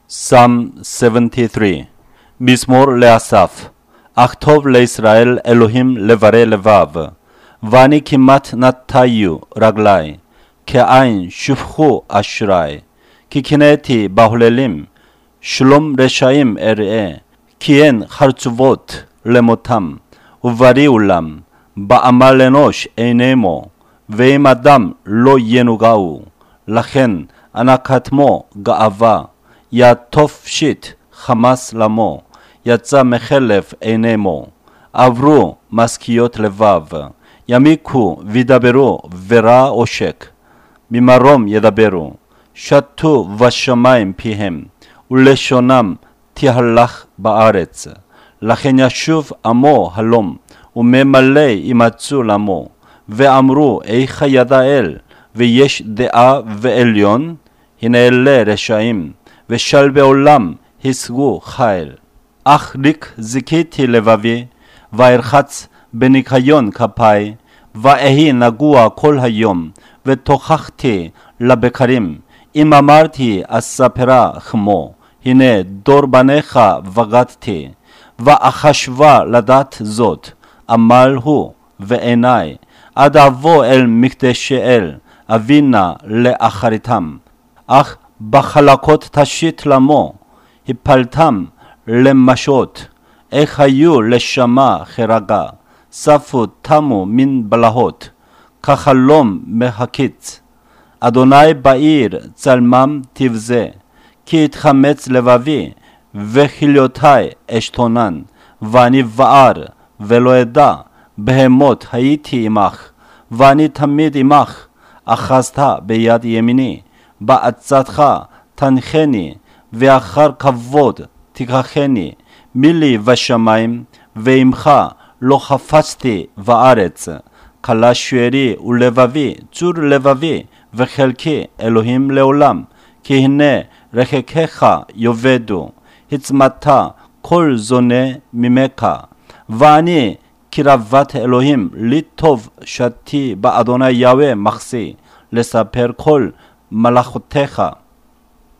Psalm 73 מזמור לאסף. אכתוב לישראל אלוהים לברי לבב, ואני כמעט נטיו רגלי, כעין שופכו אשרי. כי קינאתי בהוללים, שלום רשעים אראה, כי אין חרצובות למותם, ובריאו לם, בעמל אנוש אינמו, ואם אדם לא ינוגעו. לכן אנקתמו גאווה, יעטוף שיט חמס למו, יצא מחלף עינמו. עברו משכיות לבב, ימיקו וידברו ורע עושק. ממרום ידברו, שתו בשמיים פיהם, ולשונם תהלך בארץ. לכן ישוב עמו הלום, וממלא ימצאו למו. ואמרו איך ידע אל, ויש דעה ועליון. הנה אלה רשעים, ושל בעולם השגו חיל. אך רק זיכיתי לבבי, וארחץ בניקיון כפי, ואהי נגוע כל היום, ותוכחתי לבקרים. אם אמרתי אספרה חמו, הנה דור בניך בגדתי, ואחשבה לדעת זאת, עמל הוא ועיני, עד אבוא אל מקדשי אל, אבינה לאחריתם. אך בחלקות תשית למו, הפלתם למשות, איך היו לשמה חרגה, ספו תמו מן בלהות, כחלום מהקיץ. אדוני בעיר צלמם תבזה, כי התחמץ לבבי, וכליותי אשתונן, ואני בער ולא אדע, בהמות הייתי עמך, ואני תמיד עמך, אחזת ביד ימיני, בעצתך תנחני, ואחר כבוד תיקחני, מילי בשמיים, ועמך לא חפצתי בארץ. כלה שוערי ולבבי, צור לבבי, וחלקי אלוהים לעולם, כי הנה רחקיך יאבדו, הצמאת כל זונה ממך. ואני קרבת אלוהים, לטוב שתי באדוני יהוה מחסי, לספר כל מלאכותיך.